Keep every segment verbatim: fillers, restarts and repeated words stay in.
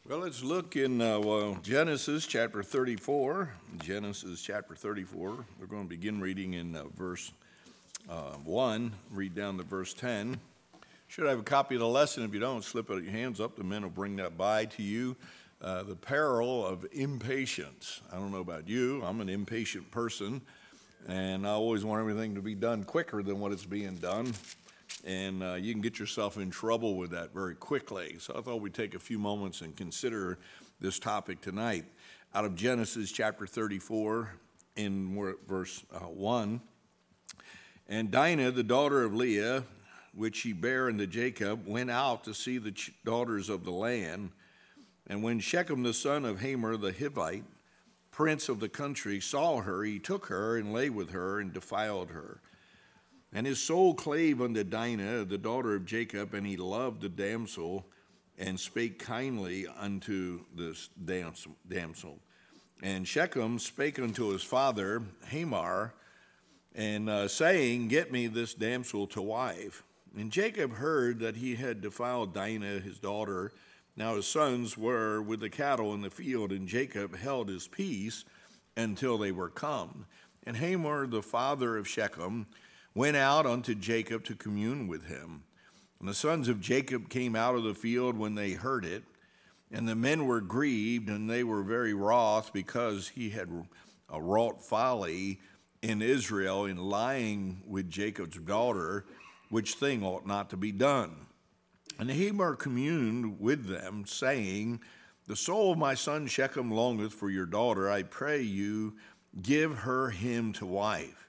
Well, let's look in uh, well, Genesis chapter thirty-four. Genesis chapter thirty-four. We're going to begin reading in uh, verse uh, one, read down to verse ten. Should have a copy of the lesson. If you don't, slip your hands up. The men will bring that by to you. Uh, the peril of impatience. I don't know about you. I'm an impatient person, and I always want everything to be done quicker than what it's being done. And uh, you can get yourself in trouble with that very quickly. So I thought we'd take a few moments and consider this topic tonight. Out of Genesis chapter thirty-four, in verse uh, one. And Dinah, the daughter of Leah, which she bare unto Jacob, went out to see the ch- daughters of the land. And when Shechem the son of Hamor the Hivite, prince of the country, saw her, he took her and lay with her and defiled her. And his soul clave unto Dinah, the daughter of Jacob, and he loved the damsel, and spake kindly unto this damsel. And Shechem spake unto his father Hamor, and uh, saying, Get me this damsel to wife. And Jacob heard that he had defiled Dinah his daughter. Now his sons were with the cattle in the field, and Jacob held his peace until they were come. And Hamor, the father of Shechem, went out unto Jacob to commune with him. And the sons of Jacob came out of the field when they heard it, and the men were grieved, and they were very wroth, because he had wrought folly in Israel in lying with Jacob's daughter, which thing ought not to be done. And Hamor communed with them, saying, The soul of my son Shechem longeth for your daughter. I pray you, give her him to wife.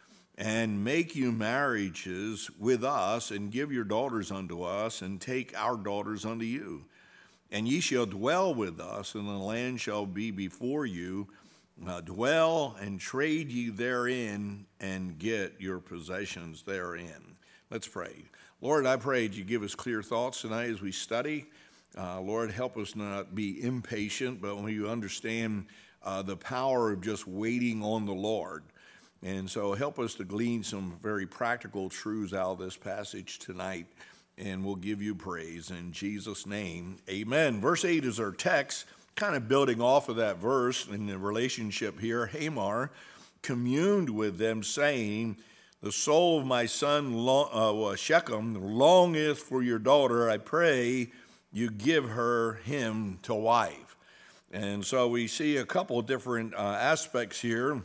And make you marriages with us, and give your daughters unto us, and take our daughters unto you. And ye shall dwell with us, and the land shall be before you. Uh, dwell and trade ye therein, and get your possessions therein. Let's pray. Lord, I pray that you give us clear thoughts tonight as we study. Uh, Lord, help us not be impatient, but when you understand uh, the power of just waiting on the Lord. And so help us to glean some very practical truths out of this passage tonight, and we'll give you praise in Jesus' name. Amen. Verse eight is our text, kind of building off of that verse in the relationship here. Hamor communed with them, saying, The soul of my son uh, Shechem longeth for your daughter. I pray you give her him to wife. And so we see a couple of different uh, aspects here.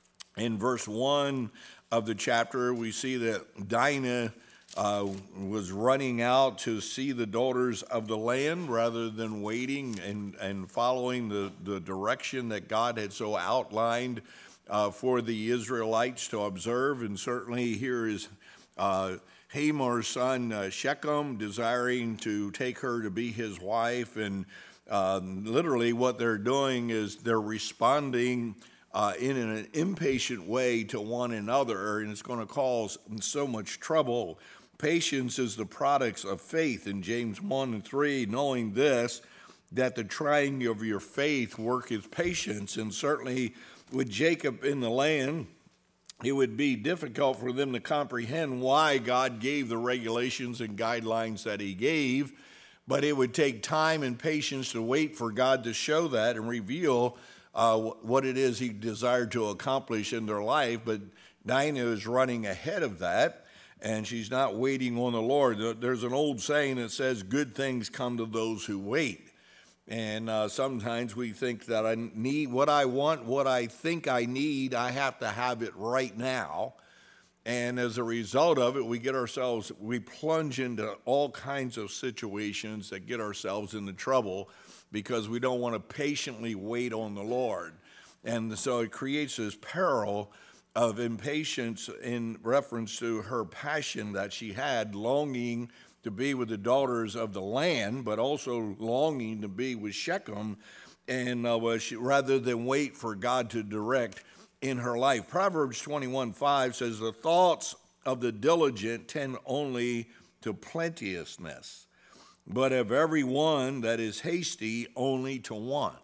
In verse one of the chapter, we see that Dinah uh, was running out to see the daughters of the land rather than waiting and, and following the, the direction that God had so outlined uh, for the Israelites to observe. And certainly here is uh, Hamor's son uh, Shechem desiring to take her to be his wife. And uh, literally what they're doing is they're responding Uh, in an impatient way to one another, and it's going to cause so much trouble. Patience is the product of faith in James one and three, knowing this, that the trying of your faith worketh patience. And certainly with Jacob in the land, it would be difficult for them to comprehend why God gave the regulations and guidelines that he gave, but it would take time and patience to wait for God to show that and reveal Uh, what it is he desired to accomplish in their life. But Dinah is running ahead of that, and she's not waiting on the Lord. There's an old saying that says, good things come to those who wait. And uh, sometimes we think that I need what I want, what I think I need, I have to have it right now. And as a result of it, we get ourselves, we plunge into all kinds of situations that get ourselves into trouble, because we don't want to patiently wait on the Lord. And so it creates this peril of impatience in reference to her passion that she had, longing to be with the daughters of the land, but also longing to be with Shechem, and uh, she, rather than wait for God to direct in her life. Proverbs twenty-one five says, The thoughts of the diligent tend only to plenteousness, but of every one that is hasty only to want.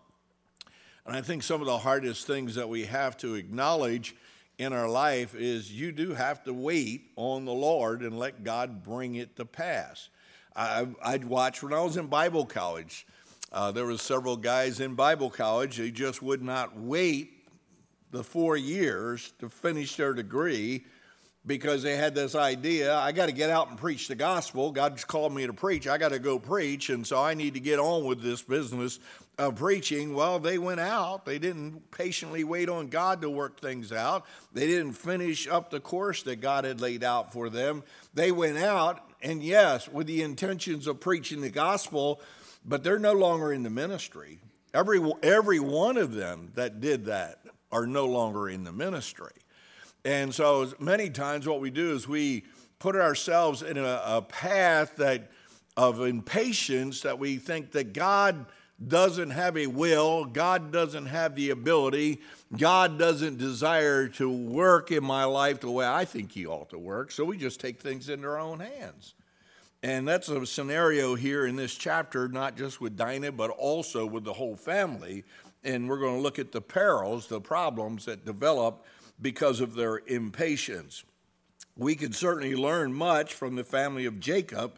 And I think some of the hardest things that we have to acknowledge in our life is you do have to wait on the Lord and let God bring it to pass. I, I'd watch when I was in Bible college. Uh, there were several guys in Bible college, they just would not wait the four years to finish their degree because they had this idea, I got to get out and preach the gospel. God's called me to preach. I got to go preach, and so I need to get on with this business of preaching. Well, they went out. They didn't patiently wait on God to work things out. They didn't finish up the course that God had laid out for them. They went out, and yes, with the intentions of preaching the gospel, but they're no longer in the ministry. Every, every one of them that did that are no longer in the ministry. And so many times what we do is we put ourselves in a, a path that of impatience that we think that God doesn't have a will, God doesn't have the ability, God doesn't desire to work in my life the way I think he ought to work, so we just take things into our own hands. And that's a scenario here in this chapter, not just with Dinah, but also with the whole family. And we're going to look at the perils, the problems that develop because of their impatience. We can certainly learn much from the family of Jacob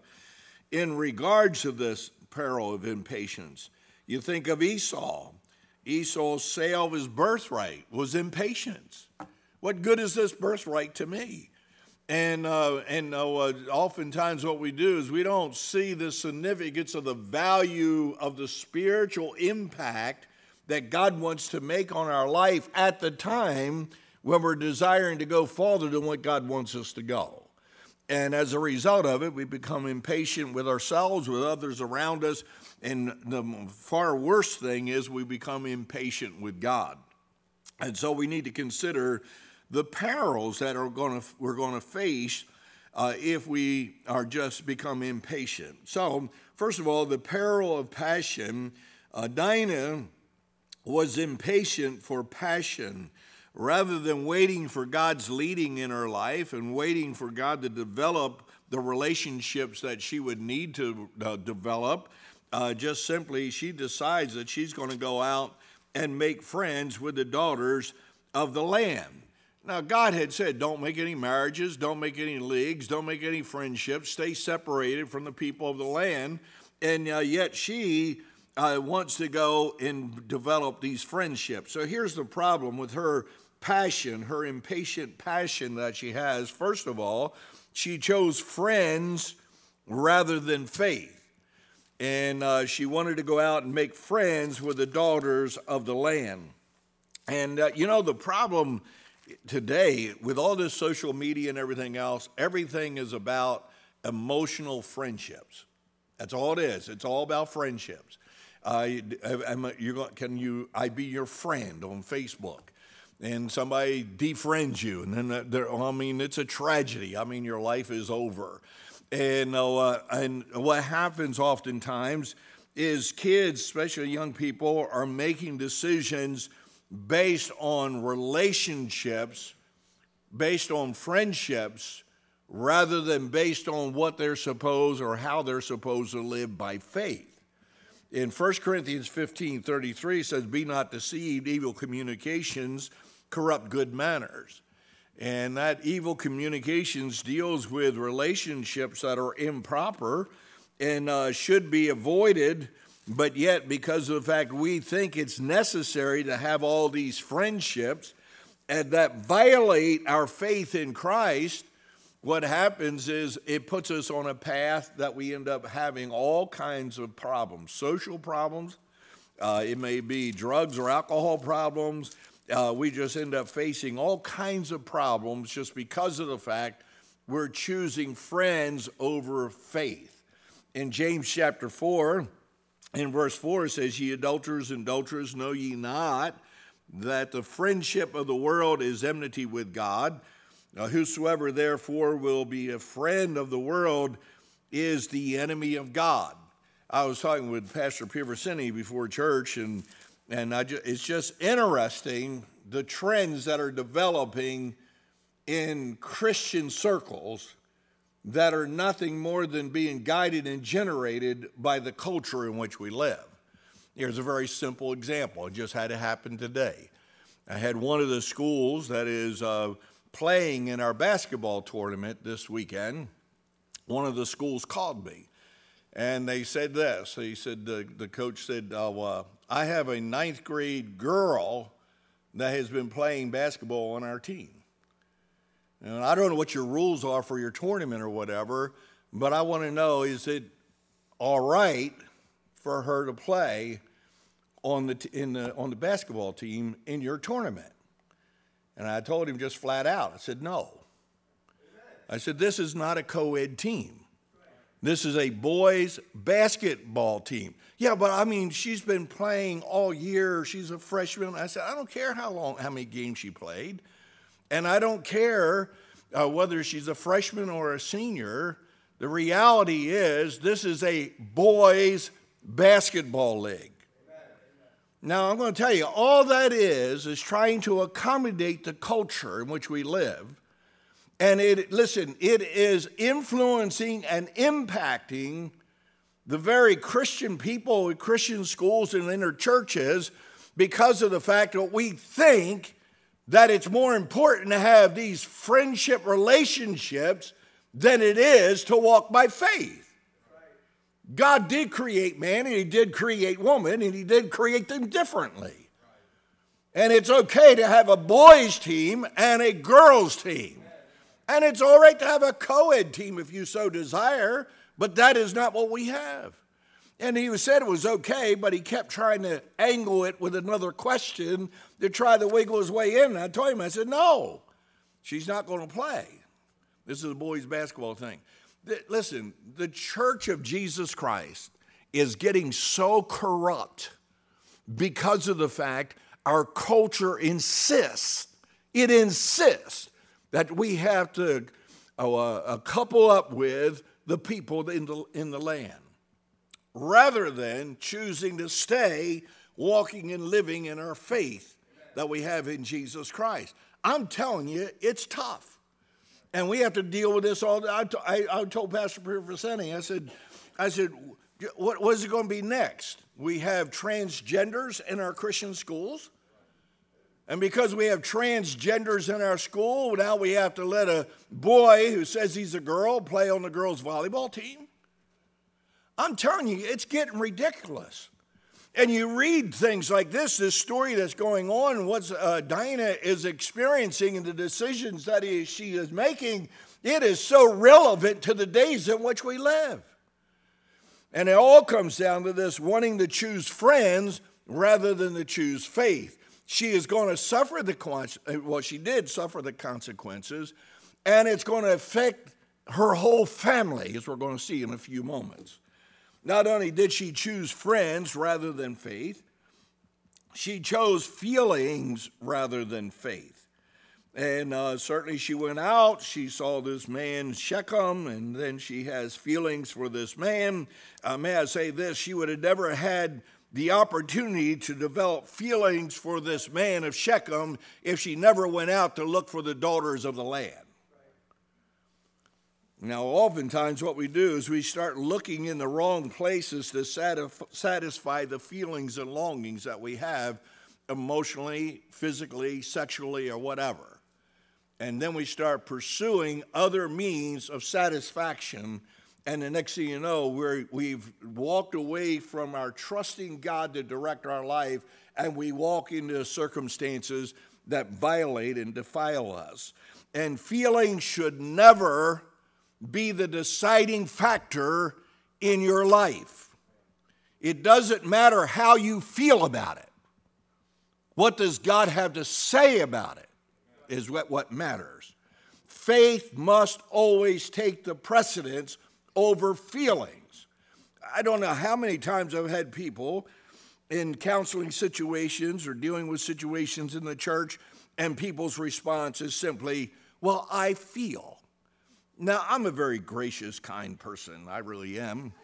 in regards to this peril of impatience. You think of Esau. Esau's sale of his birthright was impatience. What good is this birthright to me? And uh, and uh, oftentimes what we do is we don't see the significance of the value of the spiritual impact that God wants to make on our life at the time when we're desiring to go farther than what God wants us to go. And as a result of it, we become impatient with ourselves, with others around us, and the far worse thing is we become impatient with God. And so we need to consider the perils that are going to, we're going to face uh, if we are just become impatient. So, first of all, the peril of passion. Uh, Dinah was impatient for passion. Rather than waiting for God's leading in her life and waiting for God to develop the relationships that she would need to uh, develop, uh, just simply she decides that she's going to go out and make friends with the daughters of the land. Now, God had said, don't make any marriages, don't make any leagues, don't make any friendships, stay separated from the people of the land, and uh, yet she uh, wants to go and develop these friendships. So here's the problem with her passion, her impatient passion that she has. First of all, she chose friends rather than faith. And uh, she wanted to go out and make friends with the daughters of the land. And, uh, you know, the problem today with all this social media and everything else, everything is about emotional friendships. That's all it is. It's all about friendships. Uh, you're, can you, I be your friend on Facebook? And somebody defriends you, and then there, I mean, it's a tragedy. I mean, your life is over. And uh, and what happens oftentimes is kids, especially young people, are making decisions based on relationships, based on friendships, rather than based on what they're supposed or how they're supposed to live by faith. In First Corinthians fifteen thirty-three, it says, be not deceived, evil communications corrupt good manners. And that evil communications deals with relationships that are improper and uh, should be avoided, but yet because of the fact we think it's necessary to have all these friendships and that violate our faith in Christ, what happens is it puts us on a path that we end up having all kinds of problems, social problems. Uh, it may be drugs or alcohol problems. Uh, we just end up facing all kinds of problems just because of the fact we're choosing friends over faith. In James chapter four, in verse four, it says, ye adulterers and adulterers, know ye not that the friendship of the world is enmity with God? Uh, whosoever therefore will be a friend of the world is the enemy of God. I was talking with Pastor Piversini before church, and and I just, it's just interesting the trends that are developing in Christian circles that are nothing more than being guided and generated by the culture in which we live. Here's a very simple example. It just had to happen today. I had one of the schools that is uh, playing in our basketball tournament this weekend. One of the schools called me. And they said this. He said, the, the coach said, oh, uh, I have a ninth grade girl that has been playing basketball on our team. And I don't know what your rules are for your tournament or whatever, but I want to know, is it all right for her to play on the, t- in the, on the basketball team in your tournament? And I told him just flat out, I said, no. I said, this is not a co-ed team. This is a boys basketball team. Yeah, but I mean, she's been playing all year. She's a freshman. I said, I don't care how long, how many games she played. And I don't care uh, whether she's a freshman or a senior. The reality is this is a boys basketball league. Now, I'm going to tell you, all that is is trying to accommodate the culture in which we live. And it, listen, it is influencing and impacting the very Christian people, Christian schools and inner churches, because of the fact that we think that it's more important to have these friendship relationships than it is to walk by faith. God did create man, and he did create woman, and he did create them differently. And it's okay to have a boys' team and a girls' team. And it's all right to have a co-ed team if you so desire, but that is not what we have. And he said it was okay, but he kept trying to angle it with another question to try to wiggle his way in. And I told him, I said, no, she's not going to play. This is a boys' basketball thing. Listen, the Church of Jesus Christ is getting so corrupt because of the fact our culture insists, it insists that we have to uh, uh, couple up with the people in the, in the land, rather than choosing to stay walking and living in our faith that we have in Jesus Christ. I'm telling you, it's tough. And we have to deal with this all the time. I, I told Pastor Vicente, I said, I said, what, what is it going to be next? We have transgenders in our Christian schools. And because we have transgenders in our school, now we have to let a boy who says he's a girl play on the girls' volleyball team. I'm telling you, it's getting ridiculous. And you read things like this, this story that's going on, what uh, Diana is experiencing and the decisions that he, she is making, it is so relevant to the days in which we live. And it all comes down to this wanting to choose friends rather than to choose faith. She is going to suffer the, well, she did suffer the consequences, and it's going to affect her whole family, as we're going to see in a few moments. Not only did she choose friends rather than faith, she chose feelings rather than faith. And uh, certainly she went out, she saw this man Shechem, and then she has feelings for this man. Uh, may I say this, she would have never had the opportunity to develop feelings for this man of Shechem if she never went out to look for the daughters of the land. Now, oftentimes what we do is we start looking in the wrong places to satisfy the feelings and longings that we have emotionally, physically, sexually, or whatever. And then we start pursuing other means of satisfaction. And the next thing you know, we're, we've walked away from our trusting God to direct our life, and we walk into circumstances that violate and defile us. And feelings should never be the deciding factor in your life. It doesn't matter how you feel about it. What does God have to say about it is what, what matters. Faith must always take the precedence over feelings. I don't know how many times I've had people in counseling situations or dealing with situations in the church, and people's response is simply, well, I feel. Now, I'm a very gracious, kind person. I really am.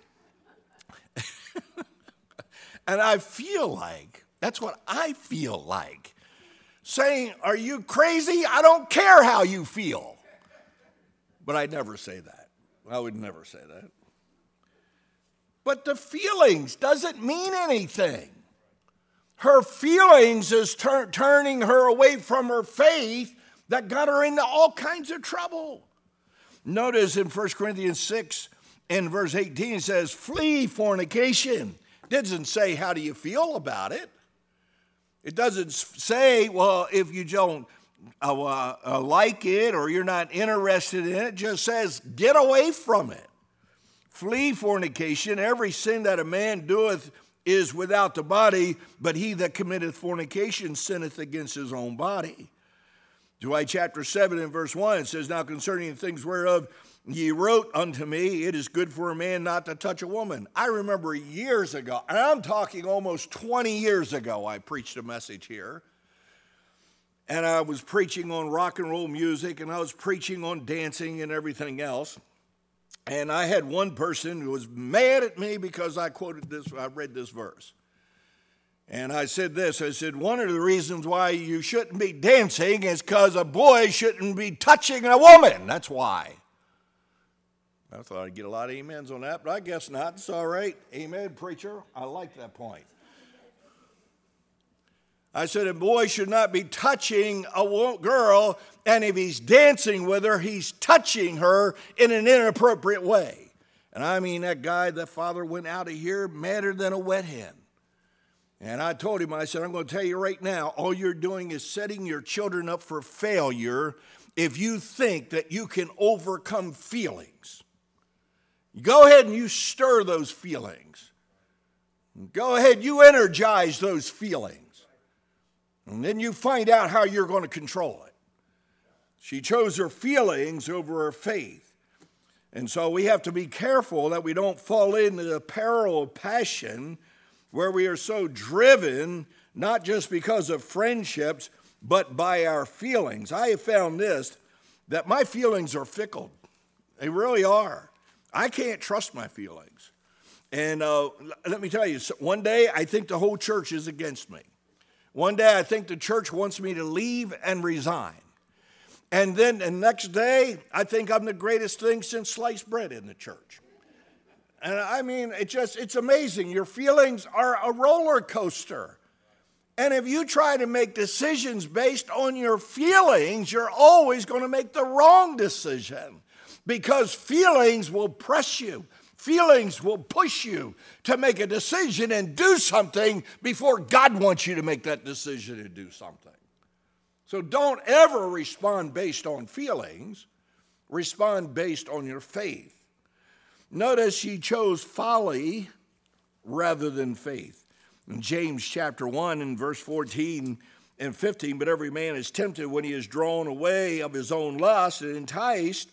And I feel like, that's what I feel like. Saying, are you crazy? I don't care how you feel. But I'd never say that. I would never say that. But the feelings doesn't mean anything. Her feelings is tur- turning her away from her faith that got her into all kinds of trouble. Notice in First Corinthians six in verse eighteen, it says, flee fornication. It doesn't say, how do you feel about it? It doesn't say, well, if you don't uh, uh, like it or you're not interested in it. It just says, get away from it. Flee fornication. Every sin that a man doeth is without the body, but he that committeth fornication sinneth against his own body. Dwight chapter seven and verse one, it says, now concerning the things whereof ye wrote unto me, it is good for a man not to touch a woman. I remember years ago, and I'm talking almost twenty years ago, I preached a message here. And I was preaching on rock and roll music, and I was preaching on dancing and everything else. And I had one person who was mad at me because I quoted this, I read this verse. And I said this, I said, one of the reasons why you shouldn't be dancing is because a boy shouldn't be touching a woman. That's why. I thought I'd get a lot of amens on that, but I guess not. It's all right. Amen, preacher. I like that point. I said a boy should not be touching a girl, and if he's dancing with her, he's touching her in an inappropriate way. And I mean, that guy, that father went out of here madder than a wet hen. And I told him, I said, I'm going to tell you right now, all you're doing is setting your children up for failure if you think that you can overcome feelings. Go ahead and you stir those feelings. Go ahead, you energize those feelings. And then you find out how you're going to control it. She chose her feelings over her faith. And so we have to be careful that we don't fall into the peril of passion where we are so driven, not just because of friendships, but by our feelings. I have found this, that my feelings are fickle. They really are. I can't trust my feelings. And uh, let me tell you, one day I think the whole church is against me. One day I think the church wants me to leave and resign. And then the next day, I think I'm the greatest thing since sliced bread in the church. And I mean, it just, it's amazing. Your feelings are a roller coaster. And if you try to make decisions based on your feelings, you're always going to make the wrong decision. Because feelings will press you. Feelings will push you to make a decision and do something before God wants you to make that decision and do something. So don't ever respond based on feelings. Respond based on your faith. Notice she chose folly rather than faith. In James chapter one and verse fourteen and fifteen, but every man is tempted when he is drawn away of his own lust and enticed.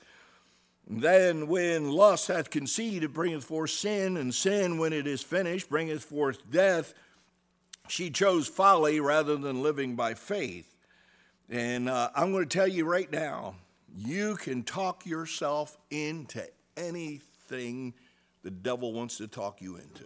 Then when lust hath conceived, it bringeth forth sin, and sin, when it is finished, bringeth forth death. She chose folly rather than living by faith. And uh, I'm going to tell you right now, you can talk yourself into anything the devil wants to talk you into.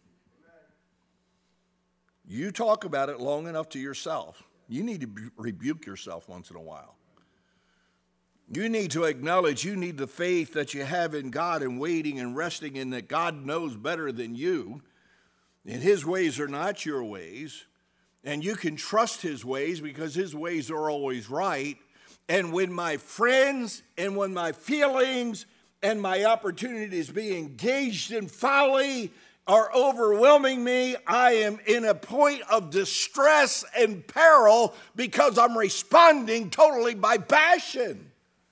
You talk about it long enough to yourself. You need to rebuke yourself once in a while. You need to acknowledge you need the faith that you have in God and waiting and resting in that God knows better than you. And his ways are not your ways. And you can trust his ways because his ways are always right. And when my friends and when my feelings and my opportunities be engaged in folly are overwhelming me, I am in a point of distress and peril because I'm responding totally by passion.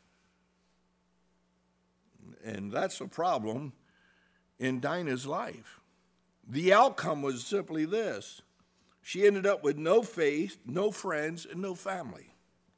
And that's a problem in Dinah's life. The outcome was simply this. She ended up with no faith, no friends, and no family.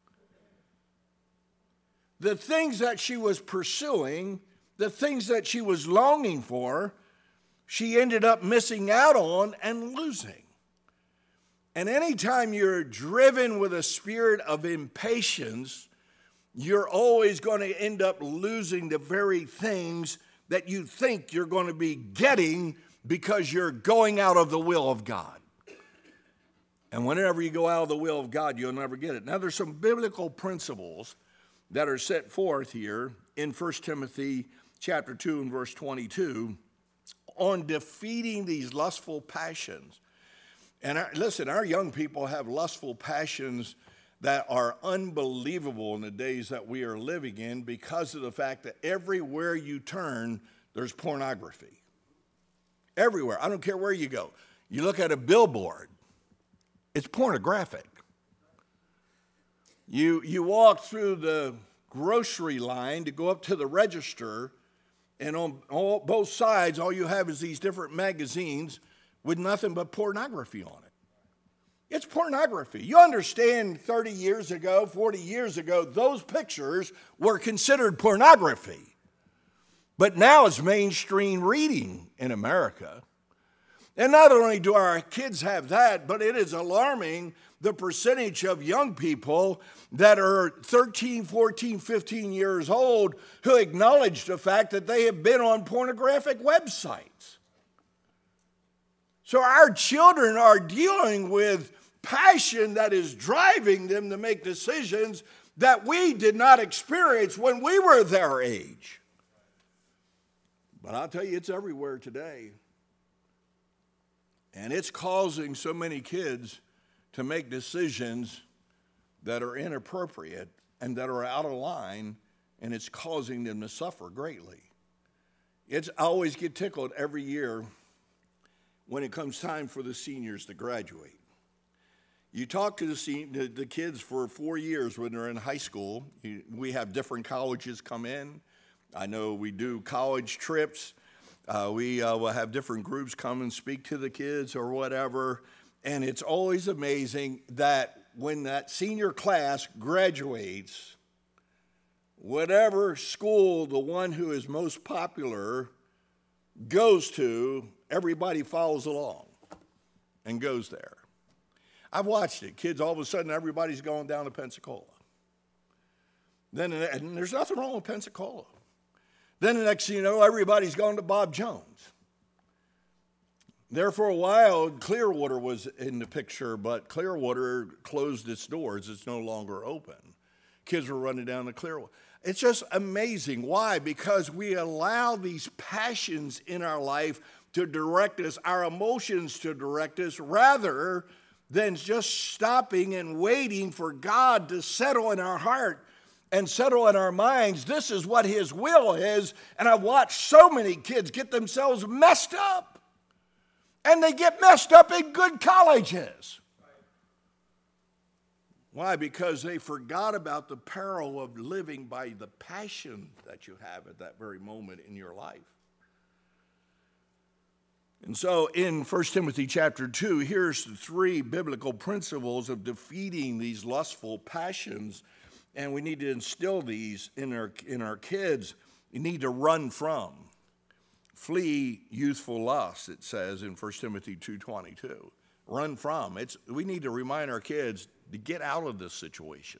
The things that she was pursuing, the things that she was longing for, she ended up missing out on and losing. And anytime you're driven with a spirit of impatience, you're always going to end up losing the very things that you think you're going to be getting because you're going out of the will of God. And whenever you go out of the will of God, you'll never get it. Now, there's some biblical principles that are set forth here in First Timothy chapter two and verse twenty-two on defeating these lustful passions. And our, listen, our young people have lustful passions that are unbelievable in the days that we are living in because of the fact that everywhere you turn, there's pornography. Everywhere. I don't care where you go. You look at a billboard, it's pornographic. You, you walk through the grocery line to go up to the register, and on all, both sides, all you have is these different magazines with nothing but pornography on it. It's pornography. You understand thirty years ago, forty years ago, those pictures were considered pornography. But now it's mainstream reading in America. And not only do our kids have that, but it is alarming the percentage of young people that are thirteen, fourteen, fifteen years old who acknowledge the fact that they have been on pornographic websites. So our children are dealing with passion that is driving them to make decisions that we did not experience when we were their age. But I'll tell you, it's everywhere today. And it's causing so many kids to make decisions that are inappropriate and that are out of line, and it's causing them to suffer greatly. It's, I always get tickled every year when it comes time for the seniors to graduate. You talk to the, sen- the, the kids for four years when they're in high school. You, we have different colleges come in. I know we do college trips. Uh, we uh, will have different groups come and speak to the kids or whatever. And it's always amazing that when that senior class graduates, whatever school the one who is most popular goes to, everybody follows along and goes there. I've watched it. Kids, all of a sudden, everybody's going down to Pensacola. Then, and there's nothing wrong with Pensacola. Then the next thing you know, everybody's going to Bob Jones. There for a while, Clearwater was in the picture, but Clearwater closed its doors. It's no longer open. Kids were running down to Clearwater. It's just amazing. Why? Because we allow these passions in our life to direct us, our emotions to direct us, rather than just stopping and waiting for God to settle in our heart and settle in our minds. This is what His will is. And I've watched so many kids get themselves messed up. And they get messed up in good colleges. Why? Because they forgot about the peril of living by the passion that you have at that very moment in your life. And so in First Timothy chapter two, here's the three biblical principles of defeating these lustful passions. And we need to instill these in our, in our kids. You need to run from. Flee youthful lust, it says in First Timothy two twenty-two. Run from. It's, we need to remind our kids to get out of this situation.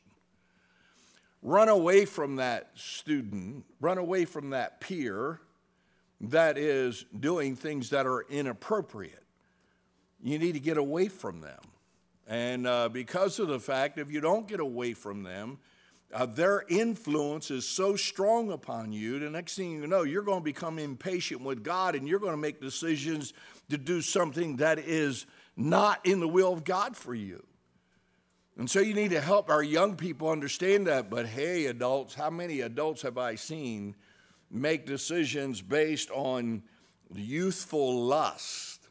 Run away from that student. Run away from that peer that is doing things that are inappropriate. You need to get away from them. And uh, because of the fact, if you don't get away from them, uh, their influence is so strong upon you, the next thing you know, you're going to become impatient with God, and you're going to make decisions to do something that is not in the will of God for you. And so you need to help our young people understand that. But hey, adults, how many adults have I seen make decisions based on youthful lust,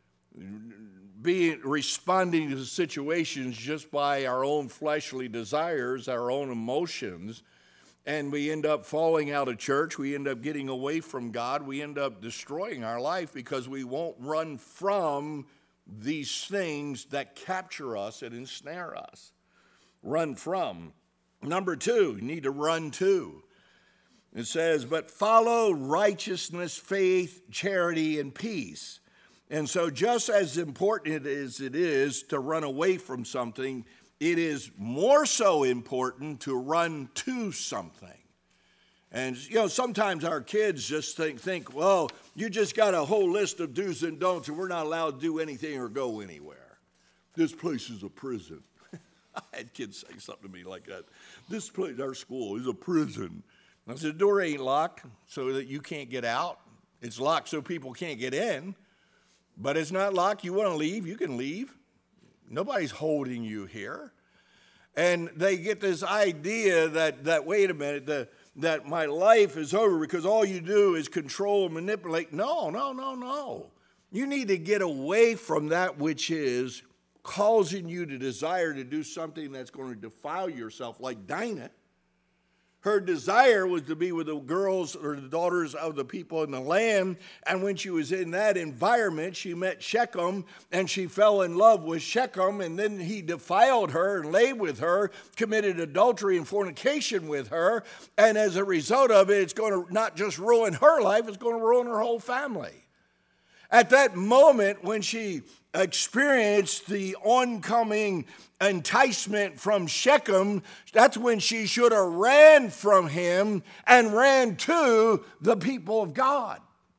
being responding to situations just by our own fleshly desires, our own emotions, and we end up falling out of church, we end up getting away from God, we end up destroying our life because we won't run from these things that capture us and ensnare us. Run from. Number two, you need to run to. It says, but follow righteousness, faith, charity, and peace. And so just as important as it is to run away from something, it is more so important to run to something. And, you know, sometimes our kids just think, think, well, you just got a whole list of do's and don'ts, and we're not allowed to do anything or go anywhere. This place is a prison. I had kids say something to me like that. This place, our school, is a prison. I said, the door ain't locked so that you can't get out. It's locked so people can't get in. But it's not locked. You want to leave, you can leave. Nobody's holding you here. And they get this idea that, that wait a minute, the, that my life is over because all you do is control and manipulate. No, no, no, no. You need to get away from that which is causing you to desire to do something that's going to defile yourself, like Dinah. Her desire was to be with the girls or the daughters of the people in the land. And when she was in that environment, she met Shechem and she fell in love with Shechem. And then he defiled her and lay with her, committed adultery and fornication with her. And as a result of it, it's going to not just ruin her life, it's going to ruin her whole family. At that moment when she experienced the oncoming enticement from Shechem, that's when she should have ran from him and ran to the people of God.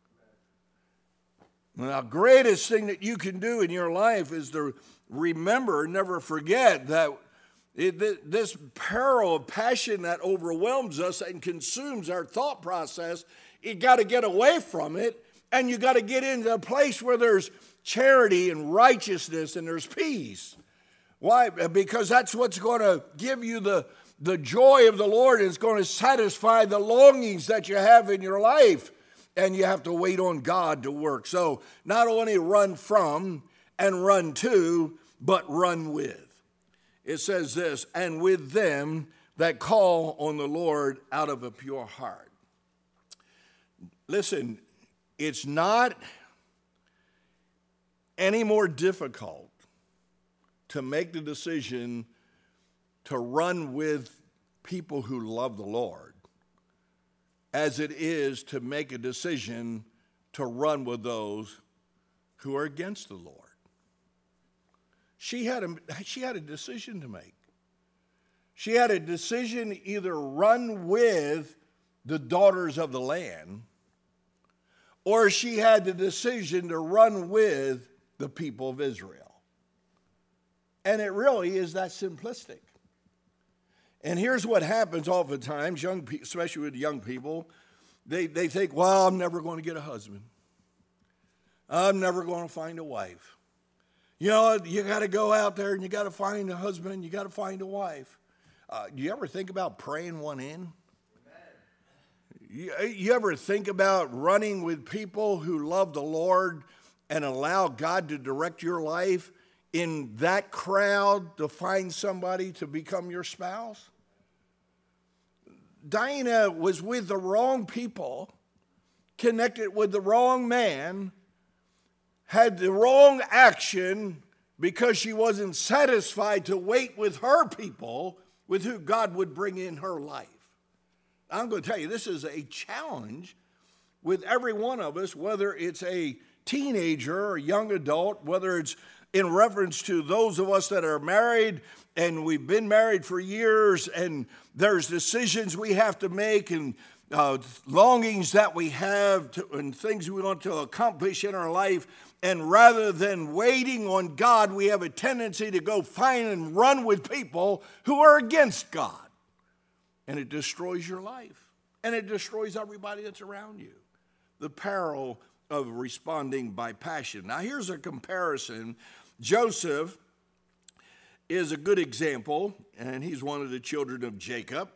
Now, the greatest thing that you can do in your life is to remember, never forget that it, this peril of passion that overwhelms us and consumes our thought process, you got to get away from it, and you got to get into a place where there's charity and righteousness and there's peace. Why? Because that's what's going to give you the, the joy of the Lord, and it's going to satisfy the longings that you have in your life. And you have to wait on God to work. So not only run from and run to, but run with. It says this, and with them that call on the Lord out of a pure heart. Listen, it's not any more difficult to make the decision to run with people who love the Lord as it is to make a decision to run with those who are against the Lord. She had a, she had a decision to make. She had a decision to either run with the daughters of the land, or she had the decision to run with the people of Israel. And it really is that simplistic. And here's what happens oftentimes, young pe- especially with young people, they, they think, well, I'm never going to get a husband. I'm never going to find a wife. You know, you got to go out there and you got to find a husband, you got to find a wife. Uh, do you ever think about praying one in? You, you ever think about running with people who love the Lord and allow God to direct your life in that crowd to find somebody to become your spouse? Dinah was with the wrong people, connected with the wrong man, had the wrong action because she wasn't satisfied to wait with her people with who God would bring in her life. I'm going to tell you, this is a challenge with every one of us, whether it's a teenager or young adult, whether it's in reference to those of us that are married and we've been married for years and there's decisions we have to make and uh, longings that we have to, and things we want to accomplish in our life. And rather than waiting on God, we have a tendency to go find and run with people who are against God. And it destroys your life. And it destroys everybody that's around you. The peril of responding by passion. Now here's a comparison. Joseph is a good example, and he's one of the children of Jacob.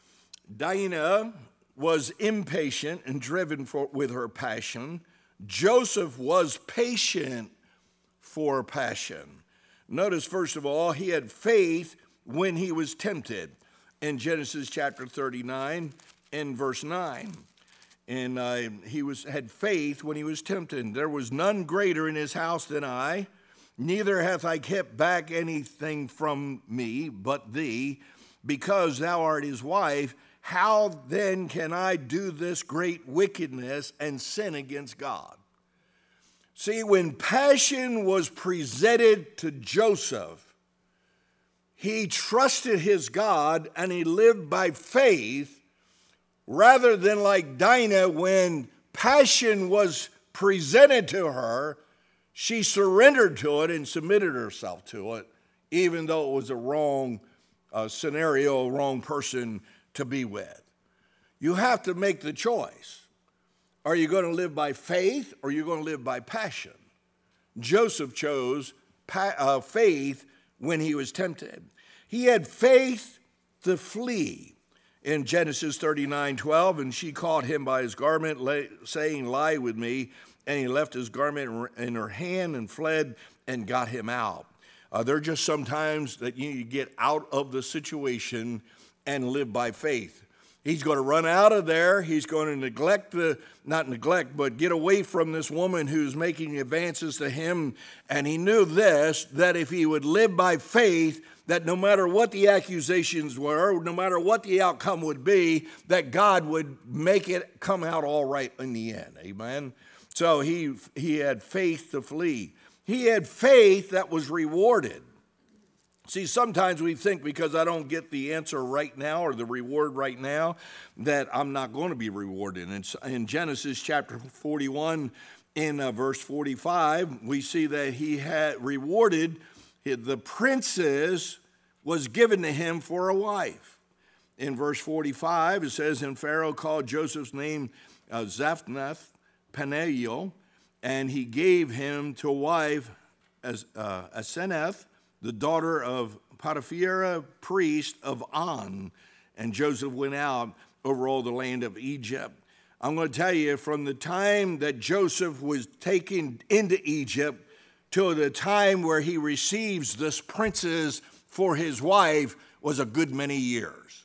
Dinah was impatient and driven for, with her passion. Joseph was patient for passion. Notice, first of all, he had faith when he was tempted. In Genesis chapter thirty-nine and verse nine. And uh, he was had faith when he was tempted. There was none greater in his house than I, neither hath I kept back anything from me but thee, because thou art his wife. How then can I do this great wickedness and sin against God? See, when passion was presented to Joseph, he trusted his God and he lived by faith, rather than like Dinah, when passion was presented to her, she surrendered to it and submitted herself to it, even though it was a wrong uh, scenario, wrong person to be with. You have to make the choice. Are you going to live by faith or are you going to live by passion? Joseph chose pa- uh, faith when he was tempted. He had faith to flee. In Genesis thirty-nine twelve, and she caught him by his garment, lay, saying, lie with me. And he left his garment in her hand and fled and got him out. Uh, there are just sometimes that you need to get out of the situation and live by faith. He's going to run out of there. He's going to neglect the, not neglect, but get away from this woman who's making advances to him. And he knew this, that if he would live by faith, that no matter what the accusations were, no matter what the outcome would be, that God would make it come out all right in the end. Amen. So he, he had faith to flee. He had faith that was rewarded. See, sometimes we think because I don't get the answer right now or the reward right now, that I'm not going to be rewarded. And in Genesis chapter forty-one, in uh, verse forty-five, we see that he had rewarded the princess was given to him for a wife. In verse forty-five, it says, and Pharaoh called Joseph's name uh, Zaphnath Paneah, and he gave him to wife as uh, Asenath, the daughter of Potiphera, priest of On. And Joseph went out over all the land of Egypt. I'm going to tell you, from the time that Joseph was taken into Egypt till the time where he receives this princess for his wife was a good many years.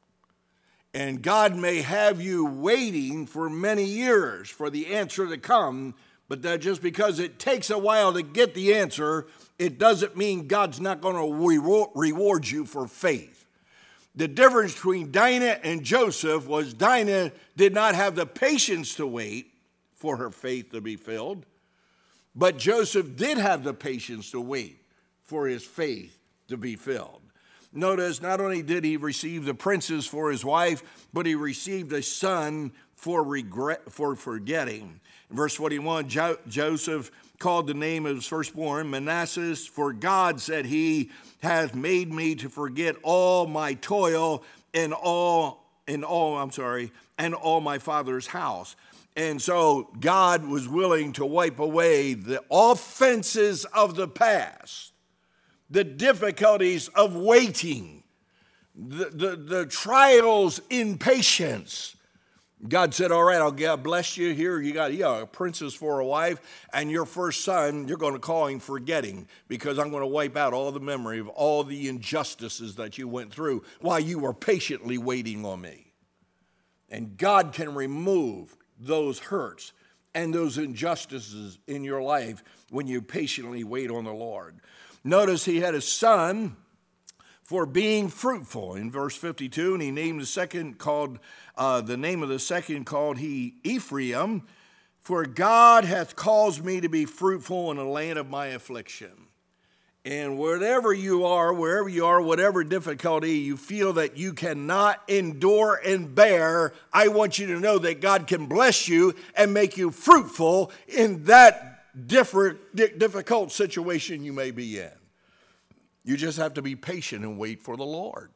And God may have you waiting for many years for the answer to come, but that just because it takes a while to get the answer, it doesn't mean God's not going to reward you for faith. The difference between Dinah and Joseph was Dinah did not have the patience to wait for her faith to be filled, but Joseph did have the patience to wait for his faith to be filled. Notice, not only did he receive the princess for his wife, but he received a son for regret, for forgetting. In verse forty-one, jo- Joseph called the name of his firstborn Manasseh, for God, said he, hath made me to forget all my toil and all, and all, I'm sorry, and all my father's house. And so God was willing to wipe away the offenses of the past, the difficulties of waiting, the, the, the trials in patience. God said, all right, I'll bless you here. You got, you got a princess for a wife, and your first son, you're going to call him forgetting, because I'm going to wipe out all the memory of all the injustices that you went through while you were patiently waiting on me. And God can remove those hurts and those injustices in your life when you patiently wait on the Lord. Notice he had a son for being fruitful in verse fifty-two, and he named the second called, uh, the name of the second called he Ephraim, for God hath caused me to be fruitful in the land of my affliction. And wherever you are, wherever you are, whatever difficulty you feel that you cannot endure and bear, I want you to know that God can bless you and make you fruitful in that different, difficult situation you may be in. You just have to be patient and wait for the Lord.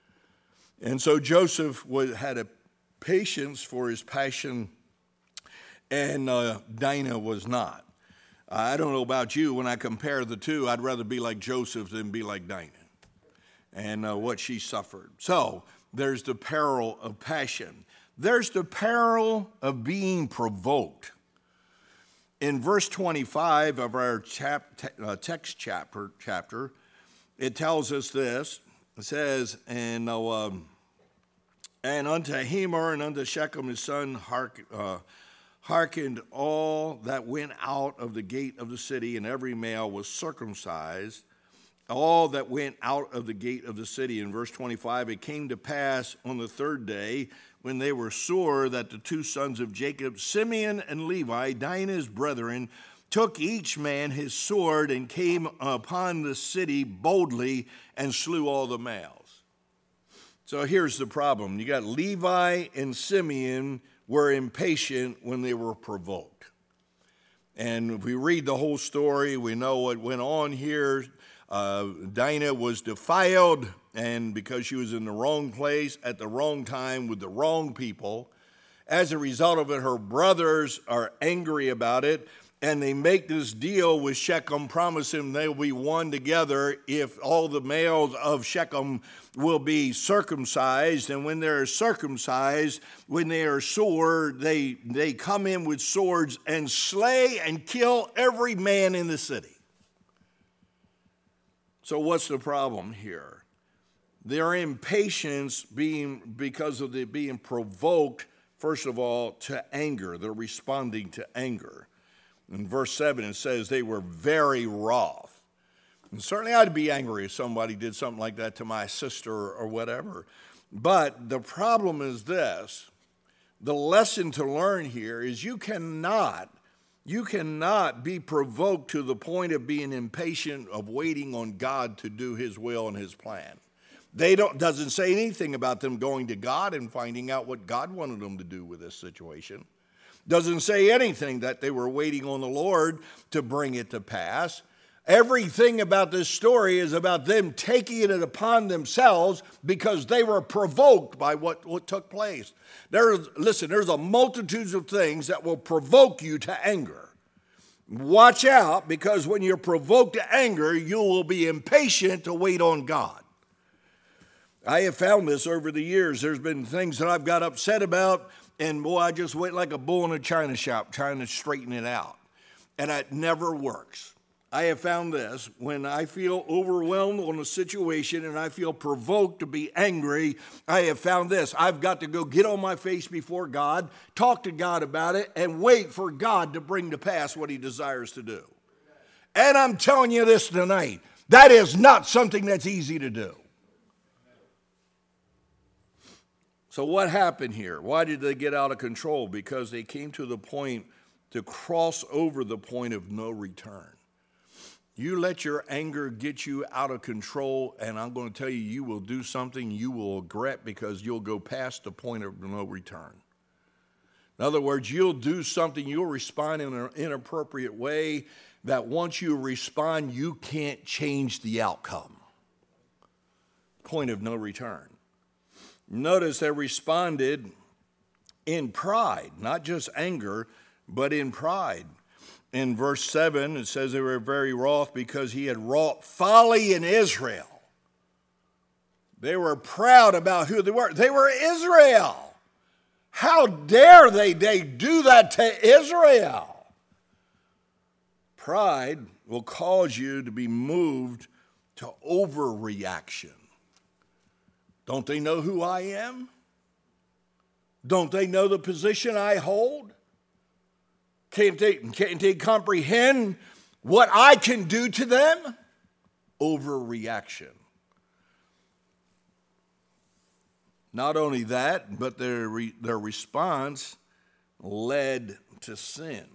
And so Joseph was, had a patience for his passion, and uh, Dinah was not. I don't know about you, when I compare the two, I'd rather be like Joseph than be like Dinah and uh, what she suffered. So there's the peril of passion. There's the peril of being provoked. In verse twenty-five of our chap, uh, text chapter, chapter, it tells us this. It says, and, uh, um, and unto Hamor and unto Shechem his son heark, uh, hearkened all that went out of the gate of the city, and every male was circumcised, all that went out of the gate of the city. In verse twenty-five, it came to pass on the third day, when they were sore, that the two sons of Jacob, Simeon and Levi, Dinah's brethren, took each man his sword and came upon the city boldly and slew all the males. So here's the problem. You got Levi and Simeon were impatient when they were provoked. And if we read the whole story, we know what went on here. Uh, Dinah was defiled, and because she was in the wrong place at the wrong time with the wrong people, as a result of it, her brothers are angry about it, and they make this deal with Shechem, promise him they'll be one together if all the males of Shechem will be circumcised. And when they're circumcised, when they are sore, they, they come in with swords and slay and kill every man in the city. So what's the problem here? Their impatience being because of the being provoked, first of all, to anger. They're responding to anger. In verse seven, it says they were very wroth. And certainly I'd be angry if somebody did something like that to my sister or whatever. But the problem is this. The lesson to learn here is you cannot, you cannot be provoked to the point of being impatient of waiting on God to do his will and his plan. They don't, doesn't say anything about them going to God and finding out what God wanted them to do with this situation. Doesn't say anything that they were waiting on the Lord to bring it to pass. Everything about this story is about them taking it upon themselves because they were provoked by what, what took place. There's, listen, there's a multitude of things that will provoke you to anger. Watch out, because when you're provoked to anger, you will be impatient to wait on God. I have found this over the years. There's been things that I've got upset about, and boy, I just went like a bull in a china shop trying to straighten it out. And it never works. I have found this: when I feel overwhelmed on a situation and I feel provoked to be angry, I have found this: I've got to go get on my face before God, talk to God about it, and wait for God to bring to pass what he desires to do. And I'm telling you this tonight, that is not something that's easy to do. So what happened here? Why did they get out of control? Because they came to the point to cross over the point of no return. You let your anger get you out of control, and I'm going to tell you, you will do something you will regret because you'll go past the point of no return. In other words, you'll do something, you'll respond in an inappropriate way that once you respond, you can't change the outcome. Point of no return. Notice they responded in pride, not just anger, but in pride. In verse seven, it says they were very wroth because he had wrought folly in Israel. They were proud about who they were. They were Israel. How dare they, they do that to Israel? Pride will cause you to be moved to overreaction. Don't they know who I am? Don't they know the position I hold? Can't they, can't they comprehend what I can do to them? Overreaction. Not only that, but their, re, their response led to sin.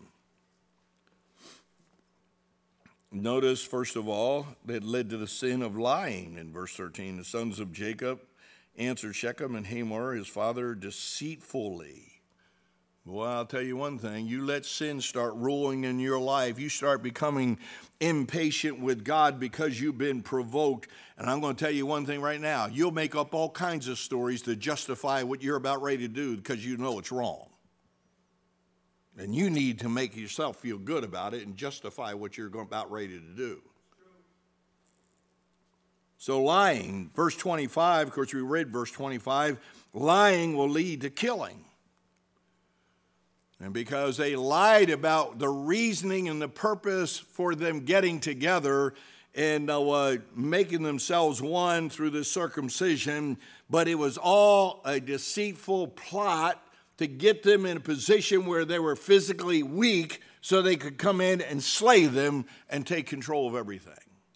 Notice, first of all, that led to the sin of lying in verse thirteen. The sons of Jacob answered Shechem and Hamor, his father, deceitfully. Well, I'll tell you one thing. You let sin start ruling in your life. You start becoming impatient with God because you've been provoked. And I'm going to tell you one thing right now. You'll make up all kinds of stories to justify what you're about ready to do because you know it's wrong. And you need to make yourself feel good about it and justify what you're about ready to do. So lying, verse twenty-five, of course we read verse twenty-five, lying will lead to killing. And because they lied about the reasoning and the purpose for them getting together and uh, making themselves one through the circumcision, but it was all a deceitful plot to get them in a position where they were physically weak so they could come in and slay them and take control of everything.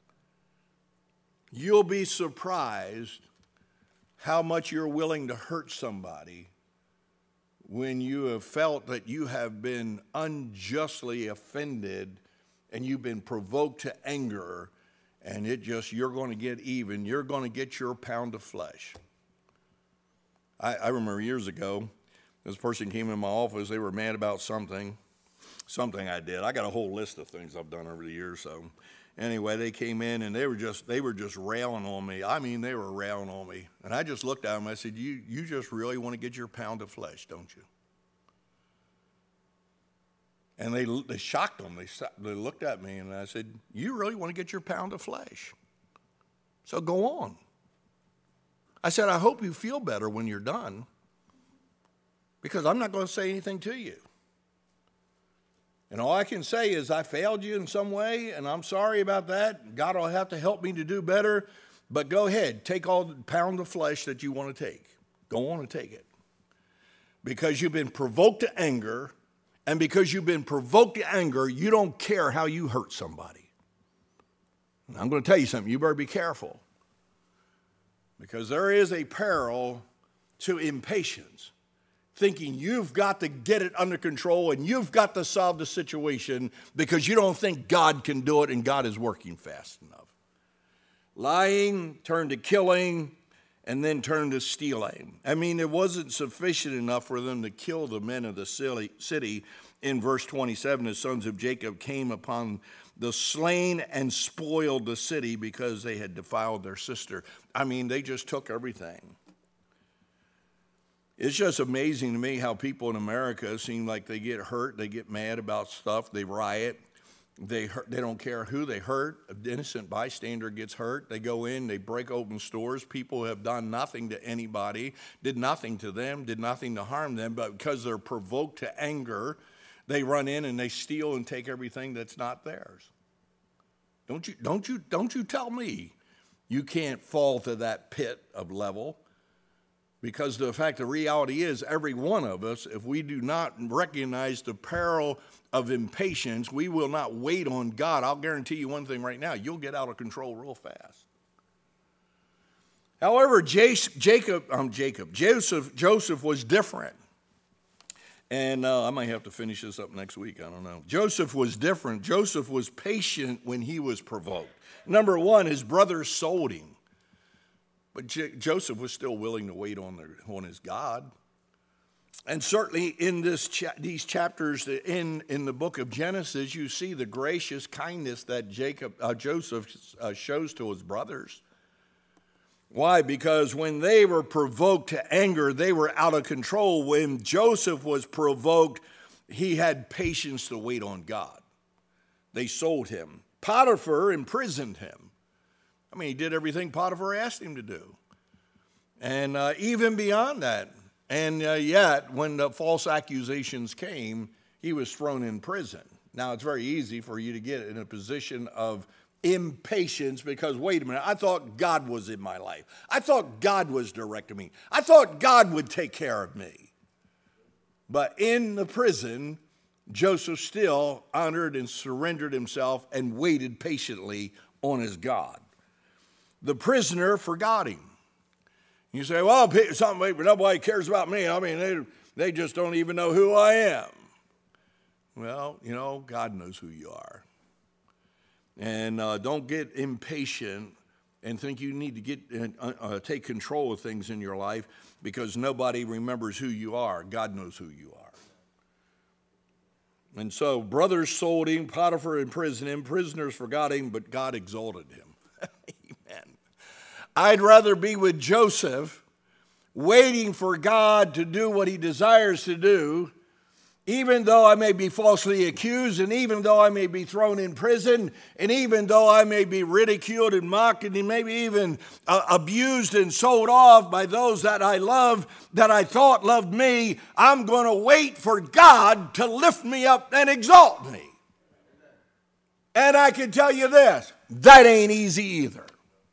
You'll be surprised how much you're willing to hurt somebody when you have felt that you have been unjustly offended and you've been provoked to anger, and it just, you're going to get even. You're going to get your pound of flesh. I, I remember years ago, this person came in my office. They were mad about something, something I did. I got a whole list of things I've done over the years. So anyway, they came in and they were just they were just railing on me. I mean, they were railing on me. And I just looked at them. I said, you, you just really want to get your pound of flesh, don't you? And they, they shocked them. They, they looked at me, and I said, you really want to get your pound of flesh? So go on. I said, I hope you feel better when you're done, because I'm not going to say anything to you. And all I can say is I failed you in some way, and I'm sorry about that. God will have to help me to do better. But go ahead, take all the pound of flesh that you want to take. Go on and take it. Because you've been provoked to anger, and because you've been provoked to anger, you don't care how you hurt somebody. And I'm going to tell you something. You better be careful. Because there is a peril to impatience, thinking you've got to get it under control and you've got to solve the situation because you don't think God can do it and God is working fast enough. Lying turned to killing and then turned to stealing. I mean, it wasn't sufficient enough for them to kill the men of the city. In verse twenty-seven, the sons of Jacob came upon the slain and spoiled the city because they had defiled their sister. I mean, they just took everything. It's just amazing to me how people in America seem like they get hurt, they get mad about stuff, they riot, they hurt, they don't care who they hurt. An innocent bystander gets hurt. They go in, they break open stores. People have done nothing to anybody, did nothing to them, did nothing to harm them, but because they're provoked to anger, they run in and they steal and take everything that's not theirs. Don't you, don't you, don't you tell me you can't fall to that pit of level. Because the fact, the reality is, every one of us, if we do not recognize the peril of impatience, we will not wait on God. I'll guarantee you one thing right now, you'll get out of control real fast. However, Jacob, um, Jacob, Joseph, Joseph was different. And uh, I might have to finish this up next week, I don't know. Joseph was different. Joseph was patient when he was provoked. Number one, his brothers sold him. But J- Joseph was still willing to wait on, the, on his God. And certainly in this cha- these chapters in, in the book of Genesis, you see the gracious kindness that Jacob, uh, Joseph uh, shows to his brothers. Why? Because when they were provoked to anger, they were out of control. When Joseph was provoked, he had patience to wait on God. They sold him. Potiphar imprisoned him. I mean, he did everything Potiphar asked him to do. And uh, even beyond that, and uh, yet, when the false accusations came, he was thrown in prison. Now, it's very easy for you to get in a position of impatience because, wait a minute, I thought God was in my life. I thought God was directing me. I thought God would take care of me. But in the prison, Joseph still honored and surrendered himself and waited patiently on his God. The prisoner forgot him. You say, well, something, nobody cares about me. I mean, they, they just don't even know who I am. Well, you know, God knows who you are. And uh, don't get impatient and think you need to get uh, uh, take control of things in your life because nobody remembers who you are. God knows who you are. And so brothers sold him, Potiphar imprisoned him, prisoners forgot him, but God exalted him. Amen. I'd rather be with Joseph, waiting for God to do what he desires to do, even though I may be falsely accused, and even though I may be thrown in prison, and even though I may be ridiculed and mocked, and maybe even uh, abused and sold off by those that I love, that I thought loved me, I'm going to wait for God to lift me up and exalt me. And I can tell you this, that ain't easy either.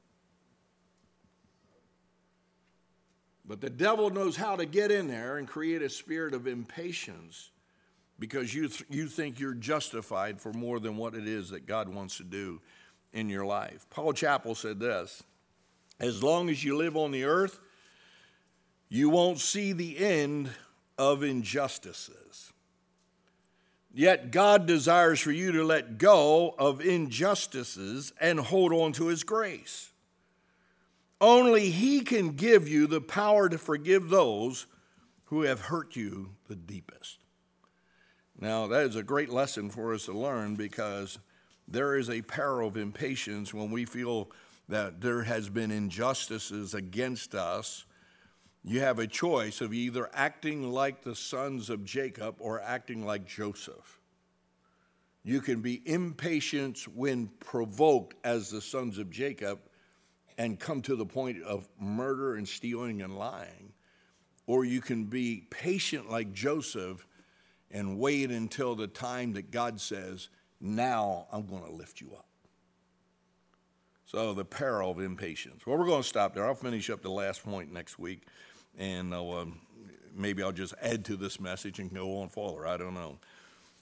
But the devil knows how to get in there and create a spirit of impatience because you th- you think you're justified for more than what it is that God wants to do in your life. Paul Chappell said this, as long as you live on the earth, you won't see the end of injustices. Yet God desires for you to let go of injustices and hold on to his grace. Only he can give you the power to forgive those who have hurt you the deepest. Now, that is a great lesson for us to learn because there is a peril of impatience when we feel that there has been injustices against us. You have a choice of either acting like the sons of Jacob or acting like Joseph. You can be impatient when provoked as the sons of Jacob and come to the point of murder and stealing and lying. Or you can be patient like Joseph and wait until the time that God says, now I'm going to lift you up. So the peril of impatience. Well, we're going to stop there. I'll finish up the last point next week, and I'll, um, maybe I'll just add to this message and go on further. I don't know.